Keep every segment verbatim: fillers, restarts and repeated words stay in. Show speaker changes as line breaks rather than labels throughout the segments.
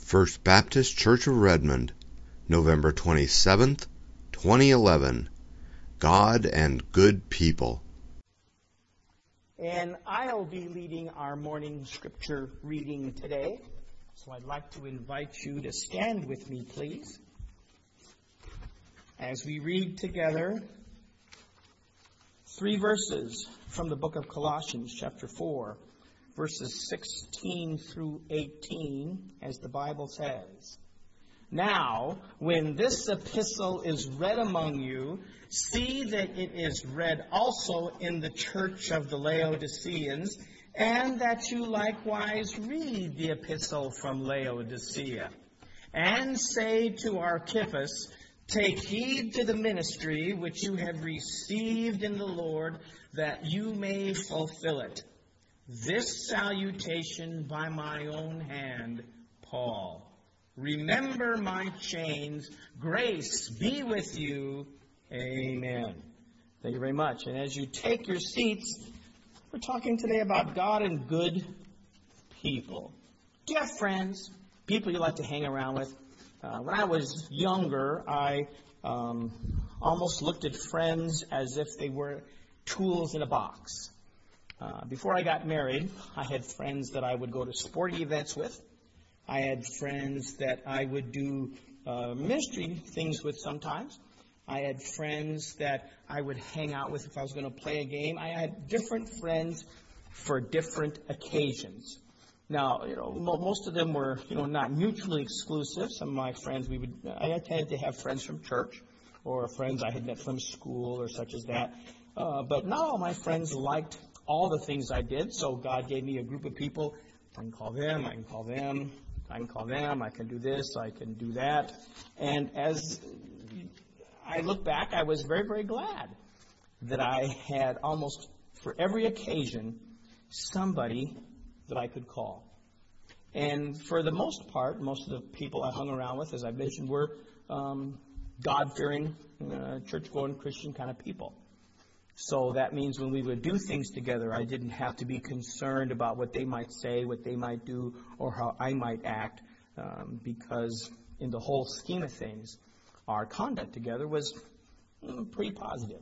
First Baptist Church of Redmond, November twenty-seventh, twenty eleven. God and Good People.
And I'll be leading our morning scripture reading today. So I'd like to invite you to stand with me, please, as we read together three verses from the book of Colossians, chapter four, verses sixteen through eighteen, as the Bible says. Now, when this epistle is read among you, see that it is read also in the church of the Laodiceans, and that you likewise read the epistle from Laodicea. And say to Archippus, take heed to the ministry which you have received in the Lord, that you may fulfill it. This salutation by my own hand, Paul. Remember my chains. Grace be with you. Amen. Thank you very much. And as you take your seats, we're talking today about God and good people. Do you have friends? People you like to hang around with? Uh, when I was younger, I um, almost looked at friends as if they were tools in a box. Uh, before I got married, I had friends that I would go to sporting events with. I had friends that I would do uh, ministry things with sometimes. I had friends that I would hang out with if I was going to play a game. I had different friends for different occasions. Now, you know, mo- most of them were, you know, not mutually exclusive. Some of my friends, we would, I tended to have friends from church or friends I had met from school or such as that. Uh, but not all my friends liked all the things I did, so God gave me a group of people. I can call them, I can call them, I can call them, I can do this, I can do that. And as I look back, I was very, very glad that I had almost for every occasion somebody that I could call. And for the most part, most of the people I hung around with, as I mentioned, were um, God-fearing, uh, church-going Christian kind of people. So that means when we would do things together, I didn't have to be concerned about what they might say, what they might do, or how I might act, um, because in the whole scheme of things, our conduct together was mm, pretty positive.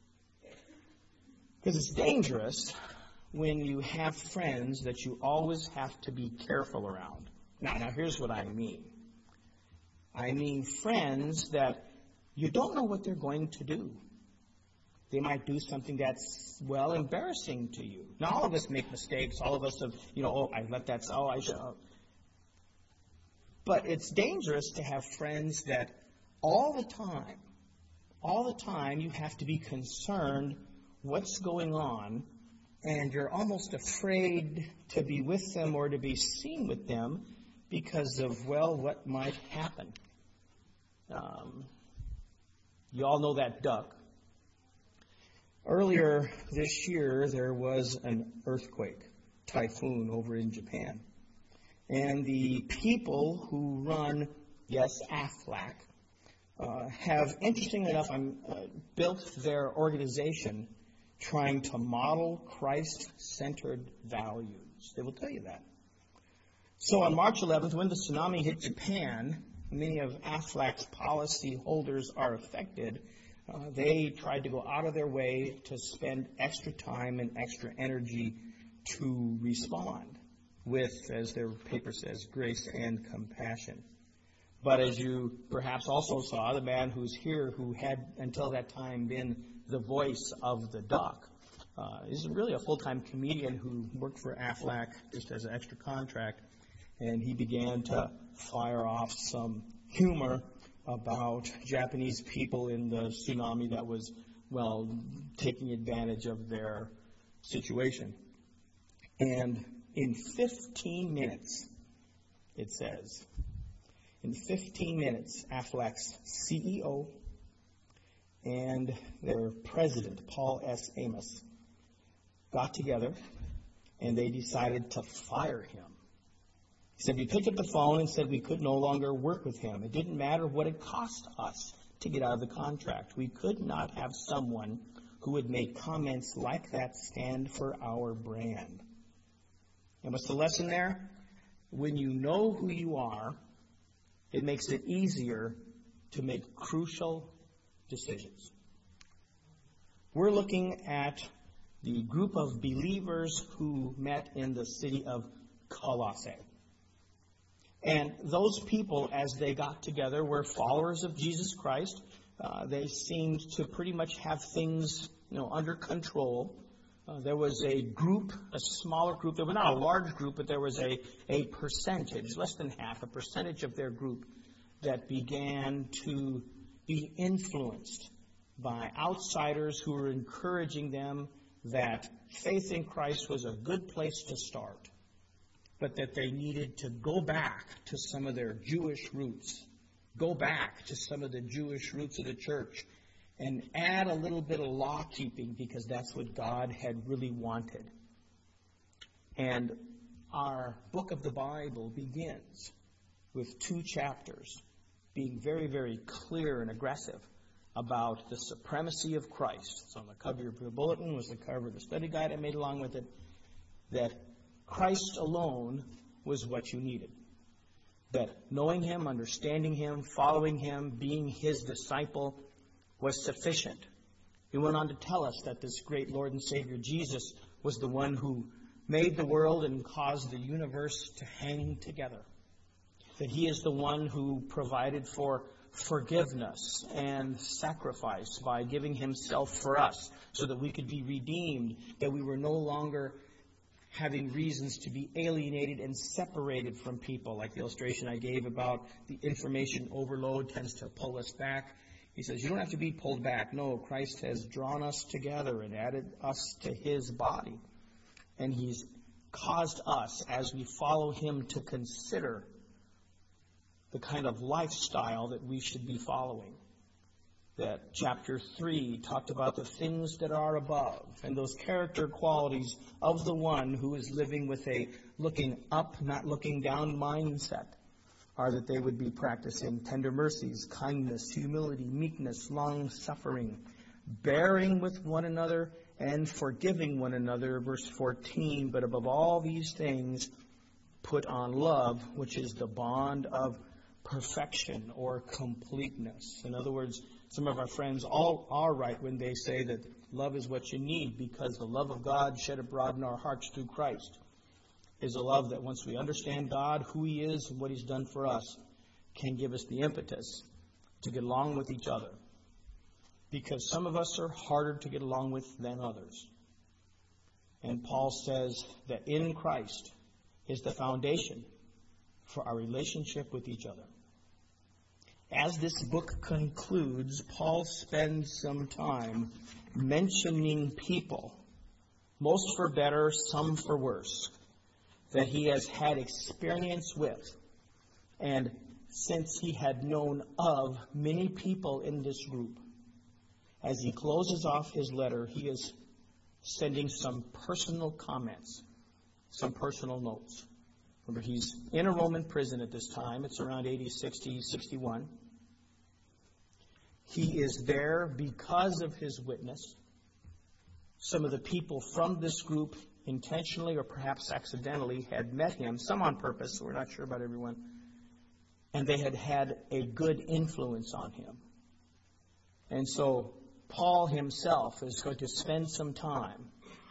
Because it's dangerous when you have friends that you always have to be careful around. Now, now here's what I mean. I mean friends that you don't know what they're going to do. They might do something that's, well, embarrassing to you. Now, all of us make mistakes. All of us have, you know, oh, I let that, oh, I should. Oh. But it's dangerous to have friends that all the time, all the time you have to be concerned what's going on, and you're almost afraid to be with them or to be seen with them because of, well, what might happen. Um, you all know that duck. Earlier this year, there was an earthquake, typhoon over in Japan. And the people who run, yes, AFLAC, uh, have, interestingly enough, um, uh, built their organization trying to model Christ-centered values. They will tell you that. So on March eleventh, when the tsunami hit Japan, many of AFLAC's policy holders are affected. Uh, they tried to go out of their way to spend extra time and extra energy to respond with, as their paper says, grace and compassion. But as you perhaps also saw, the man who's here who had until that time been the voice of the duck uh, is really a full-time comedian who worked for AFLAC just as an extra contract, and he began to fire off some humor about Japanese people in the tsunami that was, well, taking advantage of their situation. And in fifteen minutes, it says, in fifteen minutes, AFLAC's C E O and their president, Paul S. Amos, got together and they decided to fire him. He said, we picked up the phone and said we could no longer work with him. It didn't matter what it cost us to get out of the contract. We could not have someone who would make comments like that stand for our brand. And what's the lesson there? When you know who you are It makes it easier to make crucial decisions. We're looking at the group of believers who met in the city of Colossae. And those people, as they got together, were followers of Jesus Christ. Uh, they seemed to pretty much have things, you know, under control. Uh, there was a group, a smaller group. There was not a large group, but there was a, a percentage, less than half, a percentage of their group that began to be influenced by outsiders who were encouraging them that faith in Christ was a good place to start, but that they needed to go back to some of their Jewish roots, go back to some of the Jewish roots of the church, and add a little bit of law-keeping because that's what God had really wanted. And our book of the Bible begins with two chapters being very, very clear and aggressive about the supremacy of Christ. It's on the cover of your bulletin, was the cover of the study guide I made along with it, that Christ alone was what you needed. That knowing Him, understanding Him, following Him, being His disciple was sufficient. He went on to tell us that this great Lord and Savior Jesus was the one who made the world and caused the universe to hang together. That He is the one who provided for forgiveness and sacrifice by giving Himself for us so that we could be redeemed, that we were no longer having reasons to be alienated and separated from people, like the illustration I gave about the information overload tends to pull us back. He says, you don't have to be pulled back. No, Christ has drawn us together and added us to His body. And He's caused us, as we follow Him, to consider the kind of lifestyle that we should be following. That chapter three talked about the things that are above and those character qualities of the one who is living with a looking up, not looking down mindset, are that they would be practicing tender mercies, kindness, humility, meekness, long-suffering, bearing with one another and forgiving one another, verse fourteen, but above all these things, put on love, which is the bond of perfection or completeness. In other words, some of our friends all are right when they say that love is what you need, because the love of God shed abroad in our hearts through Christ is a love that once we understand God, who He is, and what He's done for us, can give us the impetus to get along with each other. Because some of us are harder to get along with than others. And Paul says that in Christ is the foundation for our relationship with each other. As this book concludes, Paul spends some time mentioning people, most for better, some for worse, that he has had experience with. And since he had known of many people in this group, as he closes off his letter, he is sending some personal comments, some personal notes. Remember, he's in a Roman prison at this time. It's around A D sixty, sixty-one. He is there because of his witness. Some of the people from this group, intentionally or perhaps accidentally, had met him, some on purpose, so we're not sure about everyone, and they had had a good influence on him. And so Paul himself is going to spend some time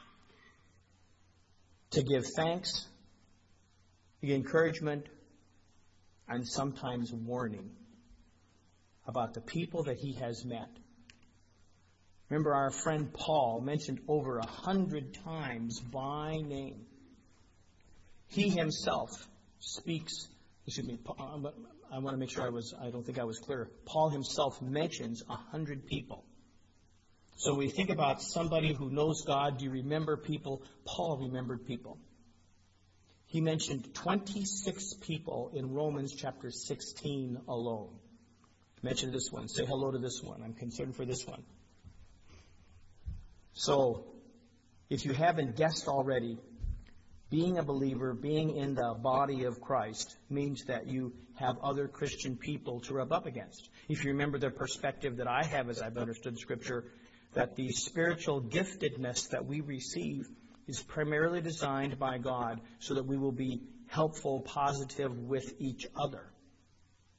to give thanks, the encouragement, and sometimes warning about the people that he has met. Remember, our friend Paul mentioned over a hundred times by name. He himself speaks, excuse me, I want to make sure I was, I don't think I was clear. Paul himself mentions a hundred people. So we think about somebody who knows God. Do you remember people? Paul remembered people. He mentioned twenty-six people in Romans chapter sixteen alone. Mention this one. Say hello to this one. I'm concerned for this one. So, if you haven't guessed already, being a believer, being in the body of Christ, means that you have other Christian people to rub up against. If you remember the perspective that I have as I've understood Scripture, that the spiritual giftedness that we receive is primarily designed by God so that we will be helpful, positive with each other.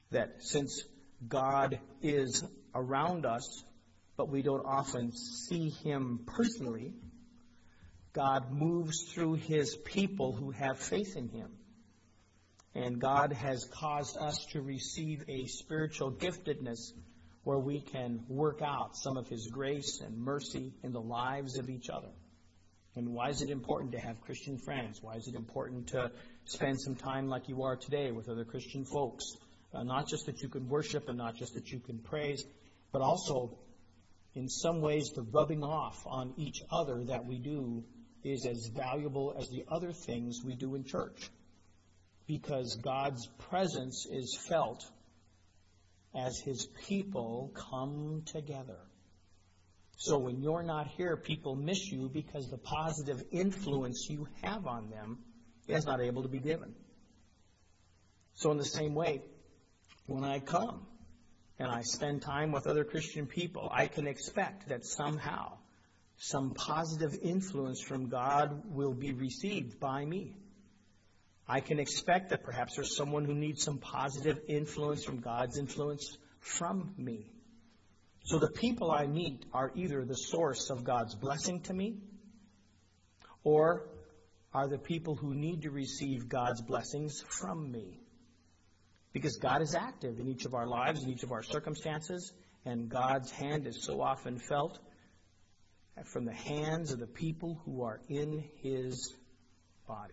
that since God is around us, but we don't often see him personally, God moves through his people who have faith in him. And God has caused us to receive a spiritual giftedness where we can work out some of his grace and mercy in the lives of each other. And why is it important to have Christian friends? Why is it important to spend some time like you are today with other Christian folks? Uh, not just that you can worship and not just that you can praise, but also in some ways the rubbing off on each other that we do is as valuable as the other things we do in church. Because God's presence is felt as his people come together. So when you're not here, people miss you because the positive influence you have on them is not able to be given. So in the same way, when I come and I spend time with other Christian people, I can expect that somehow some positive influence from God will be received by me. I can expect that perhaps there's someone who needs some positive influence from God's influence from me. So the people I meet are either the source of God's blessing to me, or are the people who need to receive God's blessings from me. Because God is active in each of our lives, in each of our circumstances, and God's hand is so often felt from the hands of the people who are in his body.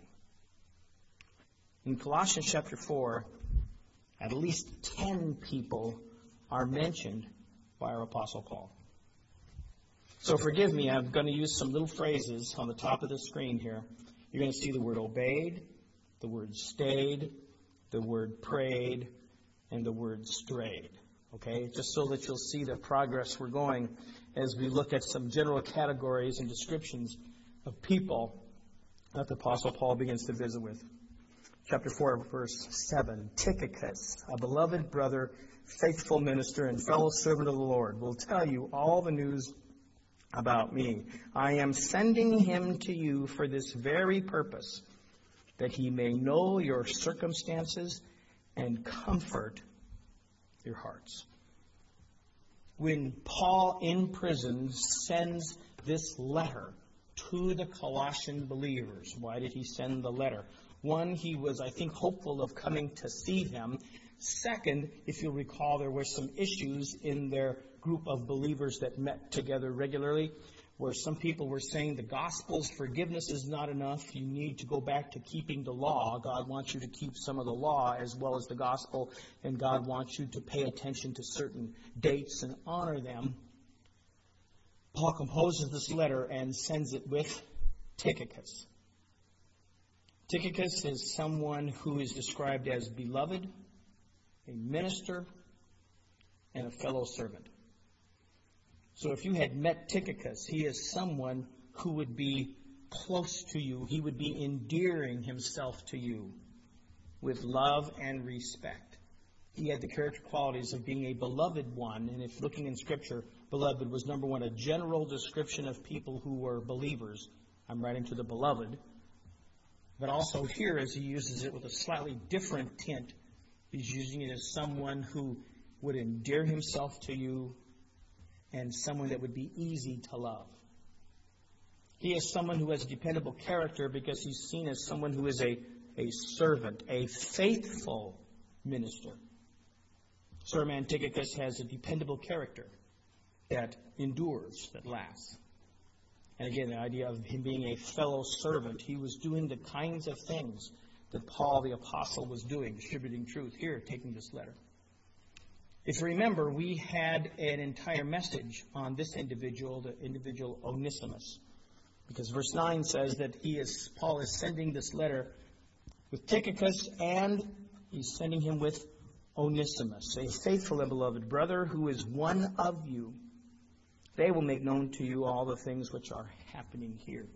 In Colossians chapter four, at least ten people are mentioned by our Apostle Paul. So forgive me, I'm going to use some little phrases on the top of the screen here. You're going to see the word obeyed, the word stayed, the word prayed, and the word strayed. Okay? Just so that you'll see the progress we're going as we look at some general categories and descriptions of people that the Apostle Paul begins to visit with. Chapter four, verse seven. Tychicus, a beloved brother, faithful minister, and fellow servant of the Lord, will tell you all the news about me. I am sending him to you for this very purpose, that he may know your circumstances and comfort your hearts. When Paul in prison sends this letter to the Colossian believers, why did he send the letter? One, he was, I think, hopeful of coming to see them. Second, if you'll recall, there were some issues in their group of believers that met together regularly, where some people were saying the gospel's forgiveness is not enough. You need to go back to keeping the law. God wants you to keep some of the law as well as the gospel, and God wants you to pay attention to certain dates and honor them. Paul composes this letter and sends it with Tychicus. Tychicus is someone who is described as beloved, a minister, and a fellow servant. So if you had met Tychicus, he is someone who would be close to you. He would be endearing himself to you with love and respect. He had the character qualities of being a beloved one. And if looking in Scripture, beloved was, number one, a general description of people who were believers. I'm writing to the beloved. But also here, as he uses it with a slightly different tint, he's using it as someone who would endear himself to you and someone that would be easy to love. He is someone who has a dependable character because he's seen as someone who is a, a servant, a faithful minister. So our man Tychicus has a dependable character that endures, that lasts. And again, the idea of him being a fellow servant, he was doing the kinds of things that Paul the Apostle was doing, distributing truth. Here, taking this letter. If you remember, we had an entire message on this individual, the individual Onesimus. Because verse nine says that he is Paul is sending this letter with Tychicus, and he's sending him with Onesimus, a faithful and beloved brother who is one of you. They will make known to you all the things which are happening here.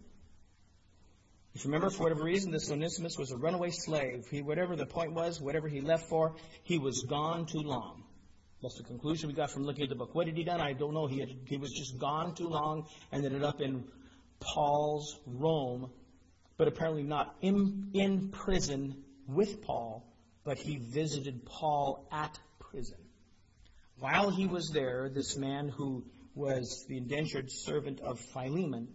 If you remember, for whatever reason, this Onesimus was a runaway slave. He, whatever the point was, whatever he left for, he was gone too long. That's the conclusion we got from looking at the book. What had he done? I don't know. He, had, he was just gone too long and ended up in Paul's Rome, but apparently not in, in prison with Paul, but he visited Paul at prison. While he was there, this man who was the indentured servant of Philemon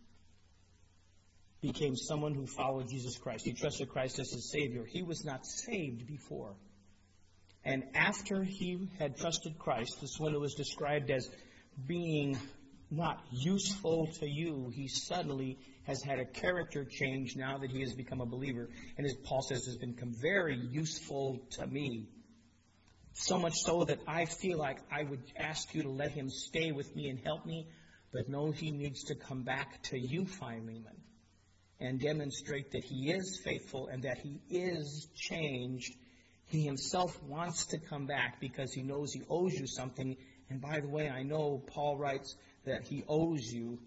became someone who followed Jesus Christ. He trusted Christ as his Savior. He was not saved before. And after he had trusted Christ, this one who was described as being not useful to you, he suddenly has had a character change now that he has become a believer. And as Paul says, has become very useful to me. So much so that I feel like I would ask you to let him stay with me and help me. But no, he needs to come back to you, Philemon, and demonstrate that he is faithful and that he is changed. He himself wants to come back because he knows he owes you something. And by the way, I know Paul writes that he owes you.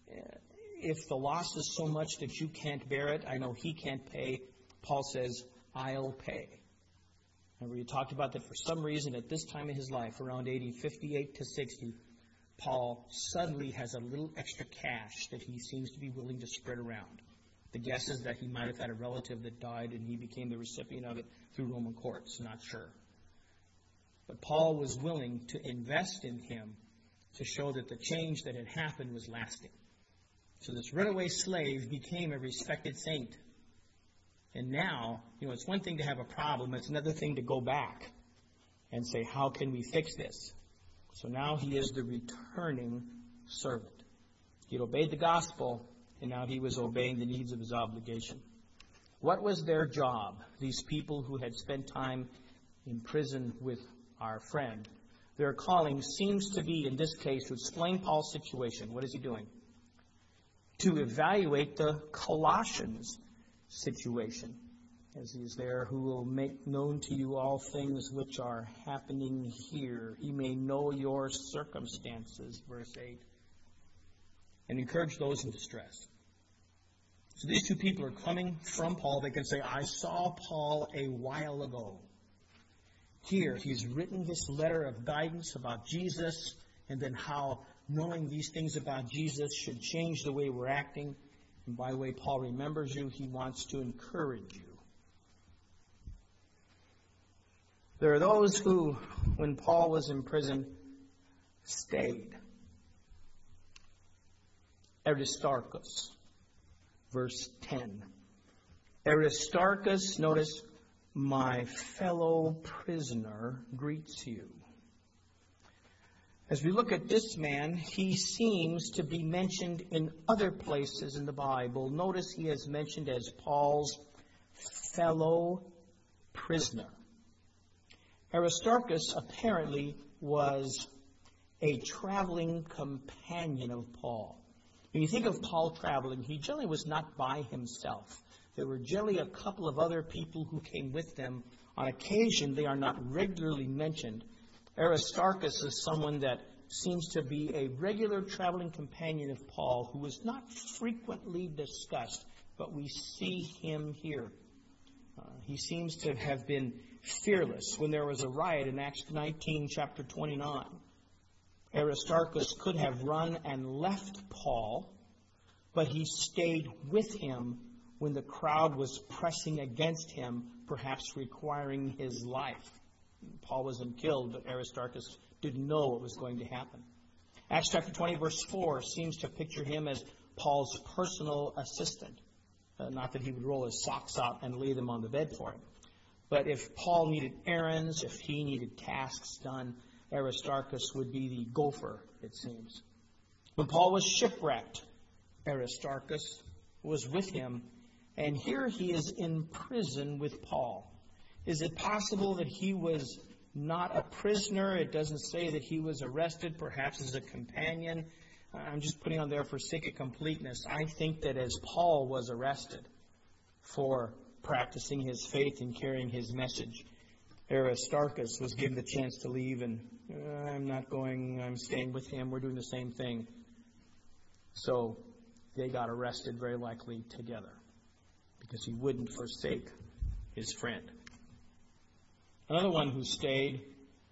If the loss is so much that you can't bear it, I know he can't pay. Paul says, I'll pay. Remember, you talked about that for some reason at this time in his life, around A D fifty-eight to sixty, Paul suddenly has a little extra cash that he seems to be willing to spread around. The guess is that he might have had a relative that died and he became the recipient of it through Roman courts. Not sure. But Paul was willing to invest in him to show that the change that had happened was lasting. So this runaway slave became a respected saint. And now, you know, it's one thing to have a problem. It's another thing to go back and say, how can we fix this? So now he is the returning servant. He had obeyed the gospel, and now he was obeying the needs of his obligation. What was their job, these people who had spent time in prison with our friend? Their calling seems to be, in this case, to explain Paul's situation. What is he doing? To evaluate the Colossians' situation, as he is there, who will make known to you all things which are happening here. He may know your circumstances, verse eight, and encourage those in distress. So these two people are coming from Paul. They can say, I saw Paul a while ago. Here, he's written this letter of guidance about Jesus, and then how knowing these things about Jesus should change the way we're acting. And by the way, Paul remembers you. He wants to encourage you. There are those who, when Paul was in prison, stayed. Aristarchus, verse ten. Aristarchus, notice, my fellow prisoner greets you. As we look at this man, he seems to be mentioned in other places in the Bible. Notice he is mentioned as Paul's fellow prisoner. Aristarchus apparently was a traveling companion of Paul. When you think of Paul traveling, he generally was not by himself. There were generally a couple of other people who came with them. On occasion, they are not regularly mentioned. Aristarchus is someone that seems to be a regular traveling companion of Paul who was not frequently discussed, but we see him here. Uh, he seems to have been fearless. When there was a riot in Acts nineteen, chapter twenty-nine, Aristarchus could have run and left Paul, but he stayed with him when the crowd was pressing against him, perhaps requiring his life. Paul wasn't killed, but Aristarchus didn't know what was going to happen. Acts chapter twenty, verse four seems to picture him as Paul's personal assistant. Uh, not that he would roll his socks out and lay them on the bed for him. But if Paul needed errands, if he needed tasks done, Aristarchus would be the gopher, it seems. When Paul was shipwrecked, Aristarchus was with him, and here he is in prison with Paul. Is it possible that he was not a prisoner? It doesn't say that he was arrested, perhaps as a companion. I'm just putting on there for sake of completeness. I think that as Paul was arrested for practicing his faith and carrying his message, Aristarchus was given the chance to leave, and uh, I'm not going, I'm staying with him, we're doing the same thing. So they got arrested very likely together because he wouldn't forsake his friend. Another one who stayed,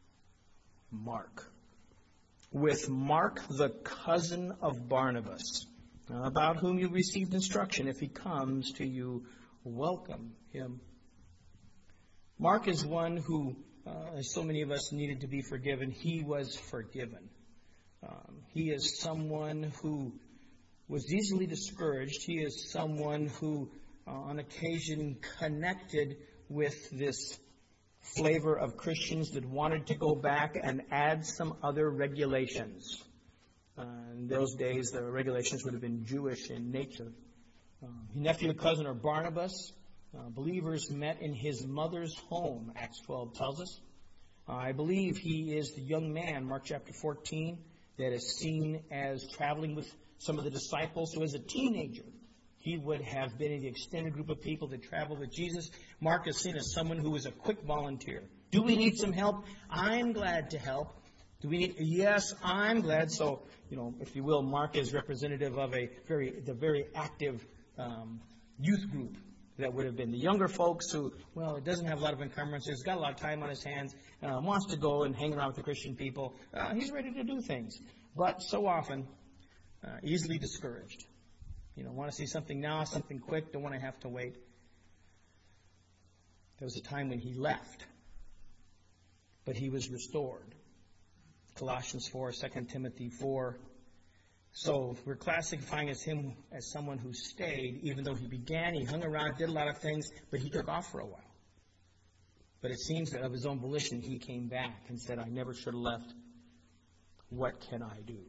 Mark. With Mark, the cousin of Barnabas, about whom you received instruction. If he comes to you, welcome him. Mark is one who, uh, as so many of us needed to be forgiven, he was forgiven. Um, he is someone who was easily discouraged. He is someone who, uh, on occasion, connected with this flavor of Christians that wanted to go back and add some other regulations. Uh, in those days, the regulations would have been Jewish in nature. Um, his nephew and cousin are Barnabas. Uh, believers met in his mother's home, Acts twelve tells us. Uh, I believe he is the young man, Mark chapter fourteen, that is seen as traveling with some of the disciples. So as a teenager, he would have been in the extended group of people that traveled with Jesus. Mark is seen as someone who is a quick volunteer. Do we need some help? I'm glad to help. Do we need? Yes, I'm glad. So, you know, if you will, Mark is representative of a very, the very active um, youth group that would have been the younger folks who, well, it doesn't have a lot of encumbrances, got a lot of time on his hands, uh, wants to go and hang around with the Christian people. Uh, he's ready to do things, but so often uh, easily discouraged. You know, want to see something now, something quick, don't want to have to wait. There was a time when he left, but he was restored. Colossians four, Second Timothy four. So we're classifying as him as someone who stayed, even though he began, he hung around, did a lot of things, but he took off for a while. But it seems that of his own volition, he came back and said, I never should have left. What can I do?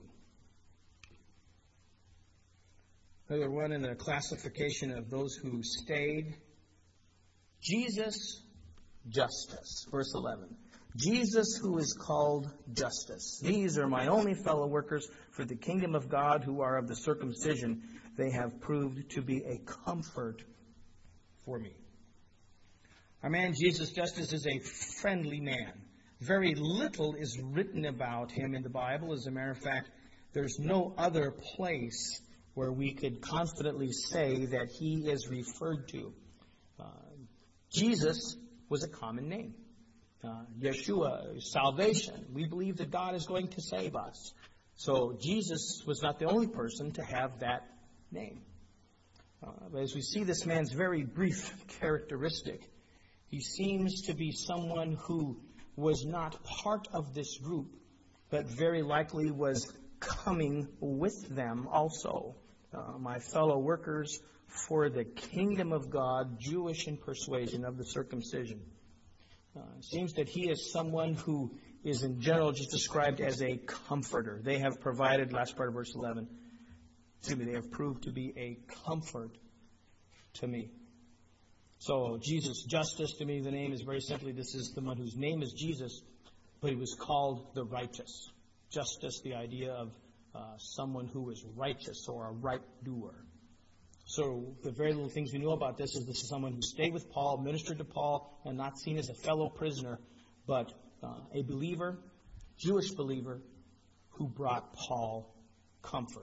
Another one in the classification of those who stayed. Jesus, Justus. Verse eleven. Jesus, who is called Justus. These are my only fellow workers for the kingdom of God, who are of the circumcision. They have proved to be a comfort for me. Our man Jesus Justus is a friendly man. Very little is written about him in the Bible. As a matter of fact, there's no other place where we could confidently say that he is referred to. Uh, Jesus was a common name. Uh, Yeshua, salvation. We believe that God is going to save us. So Jesus was not the only person to have that name. Uh, but as we see this man's very brief characteristic, he seems to be someone who was not part of this group, but very likely was coming with them also. Uh, my fellow workers for the kingdom of God, Jewish in persuasion of the circumcision. Uh, it seems that he is someone who is in general just described as a comforter. They have provided, last part of verse eleven, excuse me, they have proved to be a comfort to me. So Jesus, Justus, to me the name is very simply, this is the one whose name is Jesus, but he was called the righteous. Justus, the idea of uh, someone who is righteous or a right doer. So the very little things we know about this is this is someone who stayed with Paul, ministered to Paul, and not seen as a fellow prisoner, but uh, a believer, Jewish believer, who brought Paul comfort.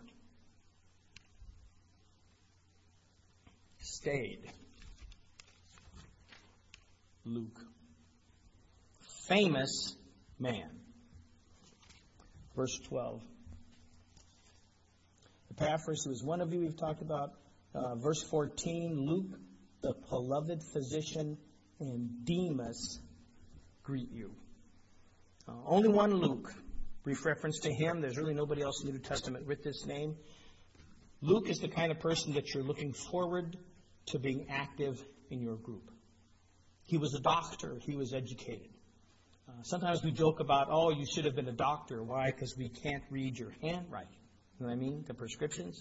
Stayed. Luke. Famous man. Verse twelve. Epaphras, who is one of you we've talked about. Uh, verse fourteen, Luke, the beloved physician, and Demas greet you. Uh, only one Luke. Brief reference to him. There's really nobody else in the New Testament with this name. Luke is the kind of person that you're looking forward to being active in your group. He was a doctor. He was educated. Uh, sometimes we joke about, oh, you should have been a doctor. Why? Because we can't read your handwriting. You know what I mean? The prescriptions.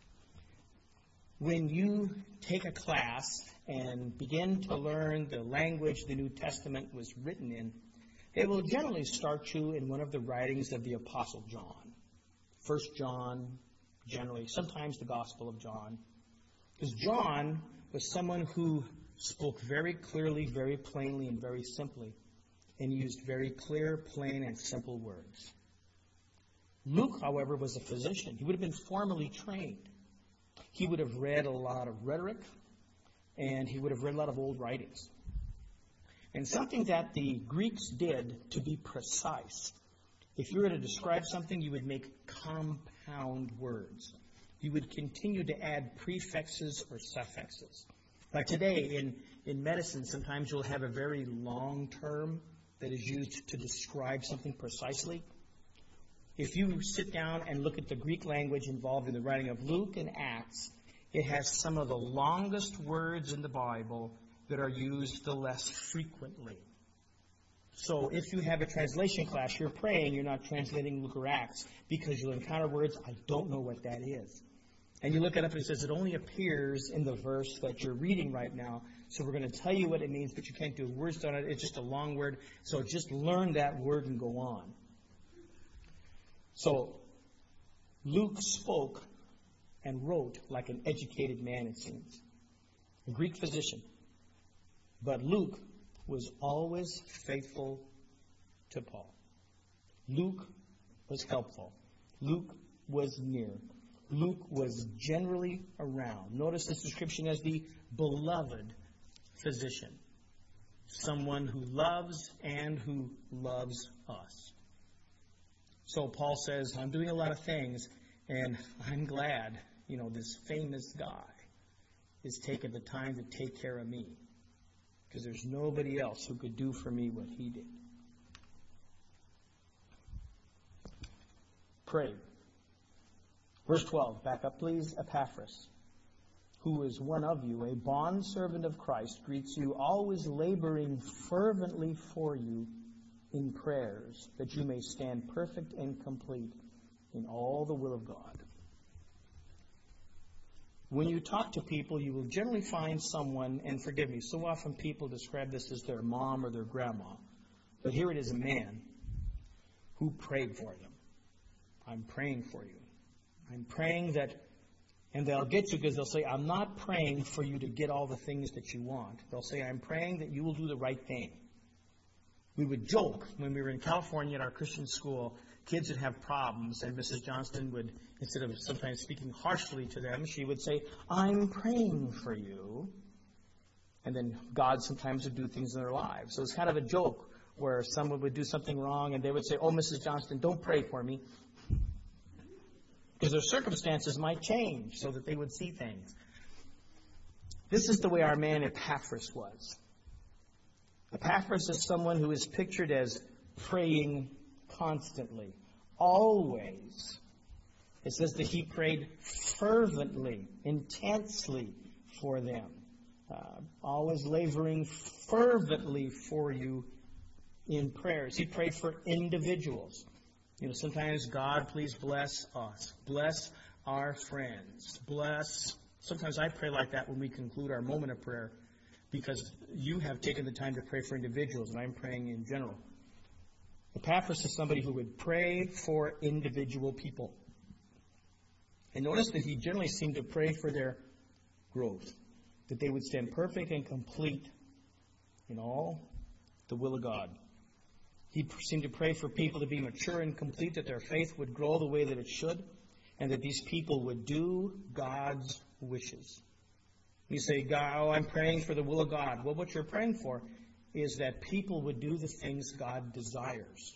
When you take a class and begin to learn the language the New Testament was written in, they will generally start you in one of the writings of the Apostle John. First John, generally, sometimes the Gospel of John. Because John was someone who spoke very clearly, very plainly, and very simply, and used very clear, plain, and simple words. Luke, however, was a physician. He would have been formally trained. He would have read a lot of rhetoric, and he would have read a lot of old writings. And something that the Greeks did to be precise, if you were to describe something, you would make compound words. You would continue to add prefixes or suffixes. Like today, in, in medicine, sometimes you'll have a very long term that is used to describe something precisely. If you sit down and look at the Greek language involved in the writing of Luke and Acts, it has some of the longest words in the Bible that are used the less frequently. So if you have a translation class, you're praying, you're not translating Luke or Acts, because you'll encounter words, I don't know what that is. And you look it up and it says it only appears in the verse that you're reading right now. So we're going to tell you what it means, but you can't do words on it. It's just a long word. So just learn that word and go on. So Luke spoke and wrote like an educated man, it seems. A Greek physician. But Luke was always faithful to Paul. Luke was helpful. Luke was near. Luke was generally around. Notice this description as the beloved physician. Someone who loves and who loves us. So Paul says, I'm doing a lot of things, and I'm glad, you know, this famous guy is taking the time to take care of me. Because there's nobody else who could do for me what he did. Pray. Verse twelve, back up please. Epaphras, who is one of you, a bondservant of Christ, greets you, always laboring fervently for you in prayers, that you may stand perfect and complete in all the will of God. When you talk to people, you will generally find someone, and forgive me, so often people describe this as their mom or their grandma, but here it is a man who prayed for them. I'm praying for you. I'm praying that, and they'll get you because they'll say, I'm not praying for you to get all the things that you want. They'll say, I'm praying that you will do the right thing. We would joke when we were in California at our Christian school, kids would have problems, and Missus Johnston would, instead of sometimes speaking harshly to them, she would say, I'm praying for you. And then God sometimes would do things in their lives. So it's kind of a joke where someone would do something wrong, and they would say, oh, Missus Johnston, don't pray for me. Because their circumstances might change so that they would see things. This is the way our man Epaphras was. Epaphras is someone who is pictured as praying constantly, always. It says that he prayed fervently, intensely for them, uh, always laboring fervently for you in prayers. He prayed for individuals. You know, sometimes, God, please bless us. Bless our friends. Bless. Sometimes I pray like that when we conclude our moment of prayer, because you have taken the time to pray for individuals, and I'm praying in general. Epaphras is somebody who would pray for individual people. And notice that he generally seemed to pray for their growth, that they would stand perfect and complete in all the will of God. He seemed to pray for people to be mature and complete, that their faith would grow the way that it should, and that these people would do God's wishes. You say, God, oh, I'm praying for the will of God. Well, what you're praying for is that people would do the things God desires.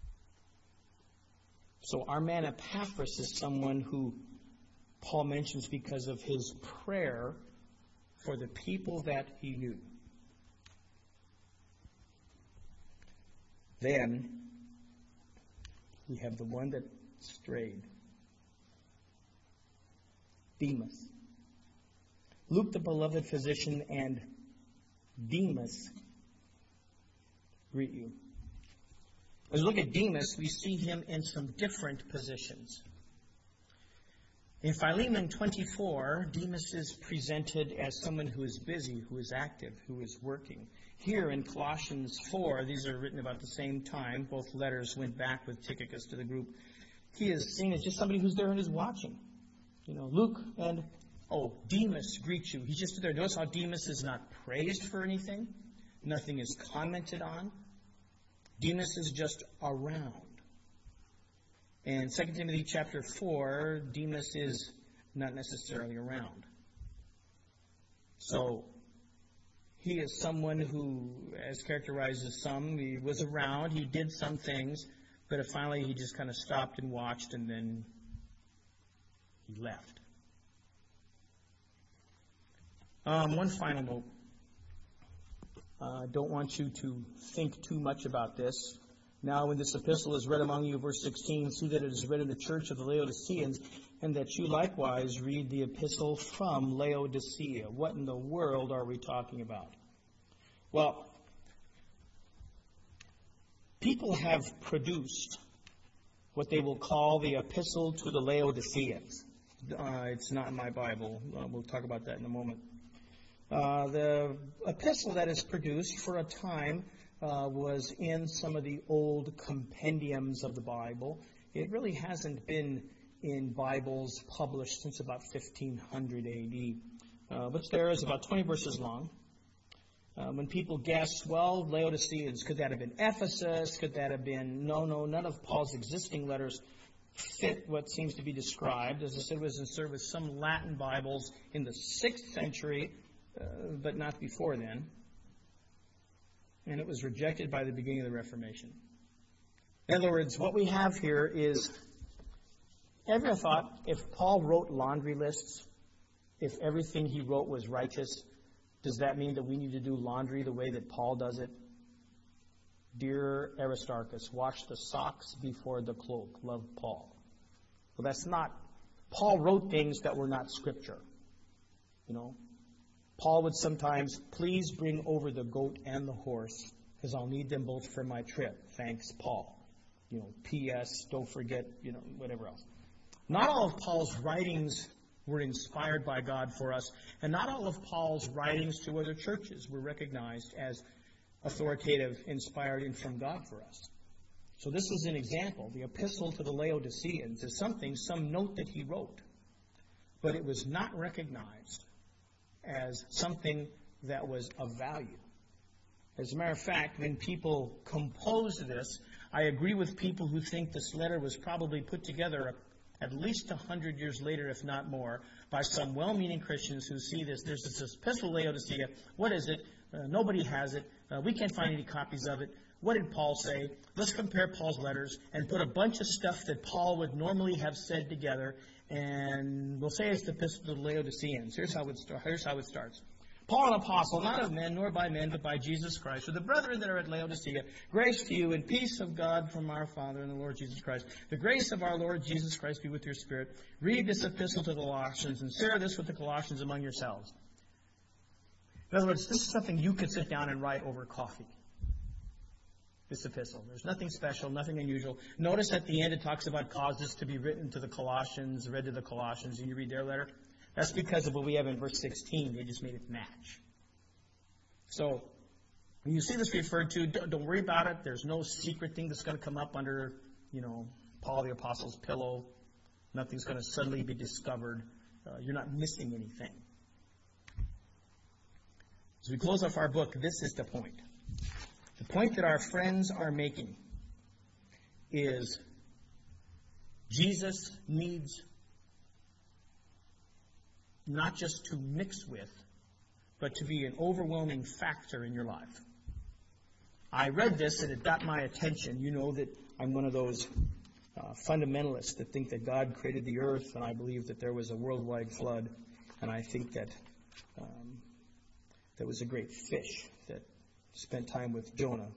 So our man Epaphras is someone who Paul mentions because of his prayer for the people that he knew. Then we have the one that strayed. Demas. Luke, the beloved physician, and Demas greet you. As we look at Demas, we see him in some different positions. In Philemon twenty-four, Demas is presented as someone who is busy, who is active, who is working. Here in Colossians four, these are written about the same time. Both letters went back with Tychicus to the group. He is seen as just somebody who's there and is watching. You know, Luke and, oh, Demas greet you. He's just there. Notice how Demas is not praised for anything. Nothing is commented on. Demas is just around. And Second Timothy chapter four, Demas is not necessarily around. So he is someone who, as characterized as some, he was around, he did some things, but finally he just kind of stopped and watched, and then he left. Um, one final note. I uh, don't want you to think too much about this. Now, when this epistle is read among you, verse sixteen, see that it is read in the church of the Laodiceans, and that you likewise read the epistle from Laodicea. What in the world are we talking about? Well, people have produced what they will call the epistle to the Laodiceans. Uh, it's not in my Bible. Uh, we'll talk about that in a moment. Uh, the epistle that is produced for a time uh, was in some of the old compendiums of the Bible. It really hasn't been in Bibles published since about fifteen hundred A D. Uh, but there is about twenty verses long. Uh, when people guess, well, Laodiceans, could that have been Ephesus? Could that have been... No, no, none of Paul's existing letters fit what seems to be described. As I said, it was in service some Latin Bibles in the sixth century, uh, but not before then. And it was rejected by the beginning of the Reformation. In other words, what we have here is, ever thought if Paul wrote laundry lists, if everything he wrote was righteous, does that mean that we need to do laundry the way that Paul does it? Dear Aristarchus, wash the socks before the cloak. Love, Paul. Well, that's not... Paul wrote things that were not Scripture. You know? Paul would sometimes, please bring over the goat and the horse, because I'll need them both for my trip. Thanks, Paul. You know, P S, don't forget, you know, whatever else. Not all of Paul's writings were inspired by God for us, and not all of Paul's writings to other churches were recognized as authoritative, inspired, and from God for us. So this is an example. The epistle to the Laodiceans is something, some note that he wrote, but it was not recognized as something that was of value. As a matter of fact, when people composed this, I agree with people who think this letter was probably put together at least a hundred years later, if not more, by some well-meaning Christians who see this. There's this epistle Laodicea. What is it? Uh, nobody has it. Uh, we can't find any copies of it. What did Paul say? Let's compare Paul's letters and put a bunch of stuff that Paul would normally have said together, and we'll say it's the epistle to the Laodiceans. Here's how it, st- here's how it starts. Paul, an apostle, not of men, nor by men, but by Jesus Christ, for the brethren that are at Laodicea, grace to you and peace of God from our Father and the Lord Jesus Christ. The grace of our Lord Jesus Christ be with your spirit. Read this epistle to the Colossians, and share this with the Colossians among yourselves. In other words, this is something you could sit down and write over coffee. This epistle. There's nothing special, nothing unusual. Notice at the end it talks about causes to be written to the Colossians, read to the Colossians, and you read their letter. That's because of what we have in verse sixteen. They just made it match. So, when you see this referred to, don't, don't worry about it. There's no secret thing that's going to come up under, you know, Paul the Apostle's pillow. Nothing's going to suddenly be discovered. Uh, you're not missing anything. As we close off our book, this is the point. The point that our friends are making is Jesus needs not just to mix with, but to be an overwhelming factor in your life. I read this and it got my attention. You know that I'm one of those uh, fundamentalists that think that God created the earth, and I believe that there was a worldwide flood, and I think that um, there was a great fish that spent time with Jonah.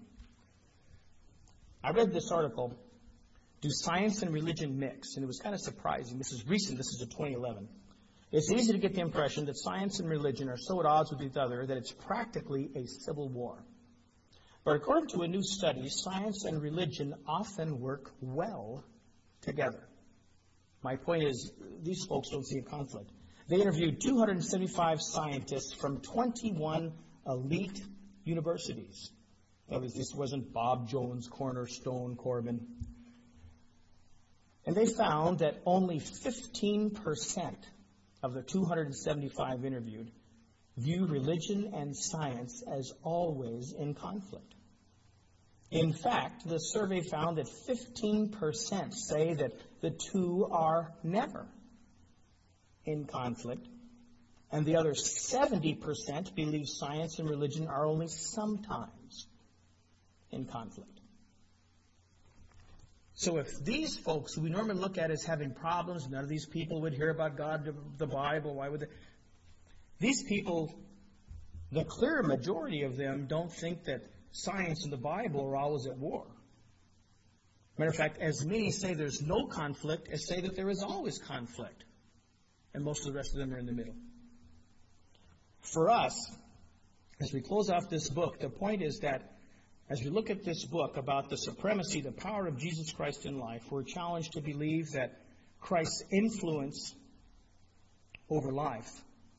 I read this article, Do Science and Religion Mix? And it was kind of surprising. This is recent. This is a twenty eleven. It's easy to get the impression that science and religion are so at odds with each other that it's practically a civil war. But according to a new study, science and religion often work well together. My point is, these folks don't see a conflict. They interviewed two hundred seventy-five scientists from twenty-one elite universities. That was, this wasn't Bob Jones, Cornerstone, Corbin. And they found that only fifteen percent of the two hundred seventy-five interviewed view religion and science as always in conflict. In fact, the survey found that fifteen percent say that the two are never in conflict, and the other seventy percent believe science and religion are only sometimes in conflict. So if these folks, who we normally look at as having problems, none of these people would hear about God, the Bible, why would they? These people The clear majority of them don't think that science and the Bible are always at war. Matter of fact, as many say there's no conflict as say that there is always conflict. And most of the rest of them are in the middle. For us, as we close off this book, the point is that as we look at this book about the supremacy, the power of Jesus Christ in life, we're challenged to believe that Christ's influence over life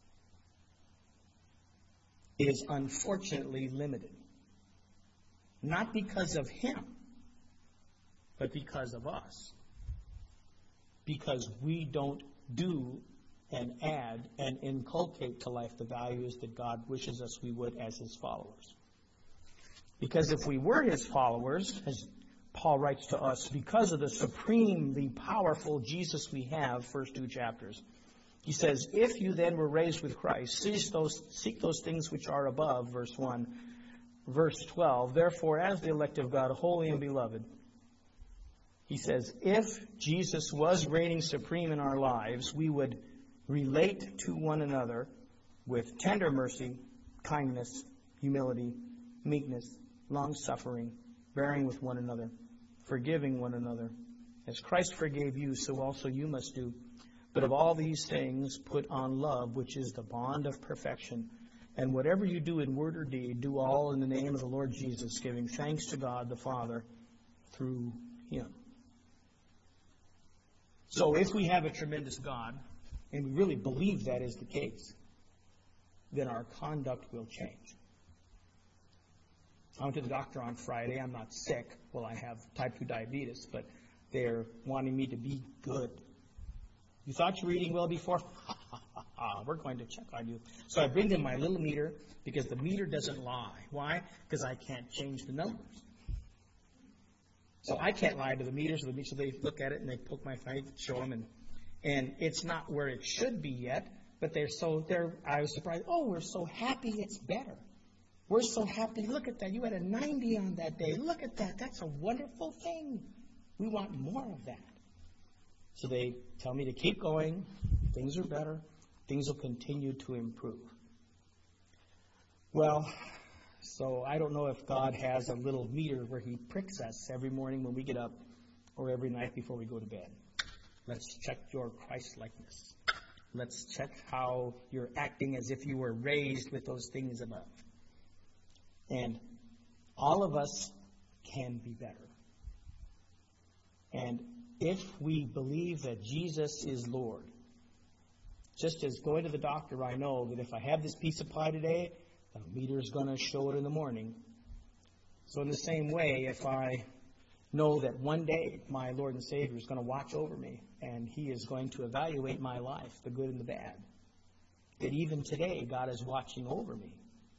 is unfortunately limited. Not because of him, but because of us. Because we don't do and add and inculcate to life the values that God wishes us we would as his followers. Because if we were his followers, as Paul writes to us, because of the supremely powerful Jesus we have, first two chapters, he says, if you then were raised with Christ, seek those, seek those things which are above, verse one. Verse twelve, therefore, as the elect of God, holy and beloved, he says, if Jesus was reigning supreme in our lives, we would relate to one another with tender mercy, kindness, humility, meekness, long-suffering, bearing with one another, forgiving one another. As Christ forgave you, so also you must do. But of all these things, put on love, which is the bond of perfection. And whatever you do in word or deed, do all in the name of the Lord Jesus, giving thanks to God the Father through him. So if we have a tremendous God, and we really believe that is the case, then our conduct will change. I went to the doctor on Friday. I'm not sick. Well, I have type two diabetes, but they're wanting me to be good. You thought you were eating well before? We're going to check on you. So I bring them my little meter because the meter doesn't lie. Why? Because I can't change the numbers. So I can't lie to the meters. So they look at it and they poke my face, show them, and and it's not where it should be yet. But they're so they're. I was surprised. Oh, we're so happy it's better. We're so happy. Look at that. You had a ninety on that day. Look at that. That's a wonderful thing. We want more of that. So they tell me to keep going. Things are better. Things will continue to improve. Well, so I don't know if God has a little meter where he pricks us every morning when we get up or every night before we go to bed. Let's check your Christ-likeness. Let's check how you're acting as if you were raised with those things above. And all of us can be better. And if we believe that Jesus is Lord, just as going to the doctor, I know that if I have this piece of pie today, the meter is going to show it in the morning. So in the same way, if I know that one day my Lord and Savior is going to watch over me and he is going to evaluate my life, the good and the bad, that even today God is watching over me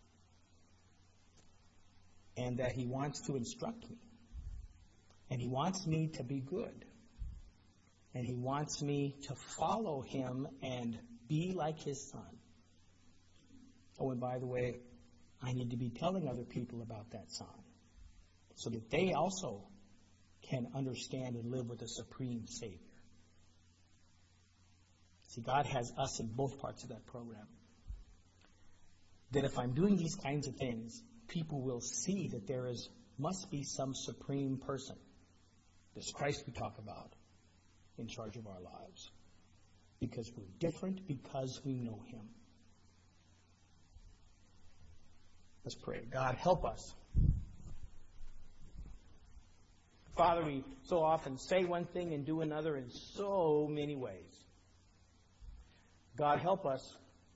and that he wants to instruct me and he wants me to be good and he wants me to follow him and be like his son. Oh, and by the way, I need to be telling other people about that son so that they also can understand and live with a supreme Savior. See, God has us in both parts of that program. That if I'm doing these kinds of things, people will see that there is must be some supreme person, this Christ we talk about, in charge of our lives. Because we're different because we know him. Let's pray. God, help us. Father, we so often say one thing and do another in so many ways. God, help us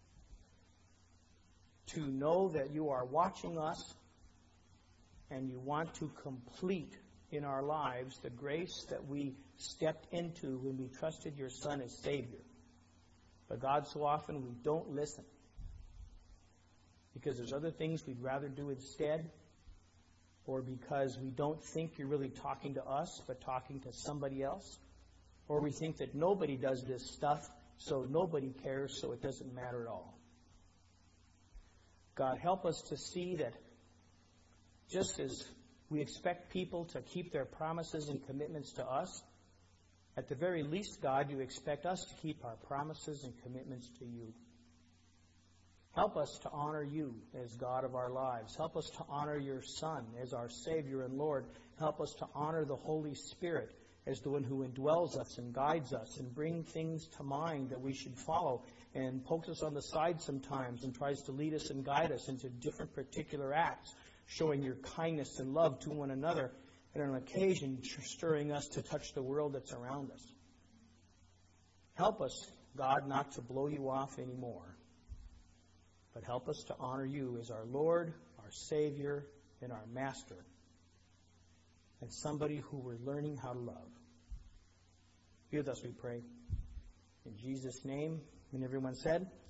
to know that you are watching us and you want to complete in our lives the grace that we stepped into when we trusted your Son as Savior. But God, so often we don't listen because there's other things we'd rather do instead, or because we don't think you're really talking to us but talking to somebody else, or we think that nobody does this stuff, so nobody cares, so it doesn't matter at all. God, help us to see that just as we expect people to keep their promises and commitments to us, at the very least, God, you expect us to keep our promises and commitments to you. Help us to honor you as God of our lives. Help us to honor your Son as our Savior and Lord. Help us to honor the Holy Spirit as the one who indwells us and guides us and brings things to mind that we should follow and pokes us on the side sometimes and tries to lead us and guide us into different particular acts, showing your kindness and love to one another, and on occasion stirring us to touch the world that's around us. Help us, God, not to blow you off anymore, but help us to honor you as our Lord, our Savior, and our Master, and somebody who we're learning how to love. Be with us, we pray. In Jesus' name, and everyone said,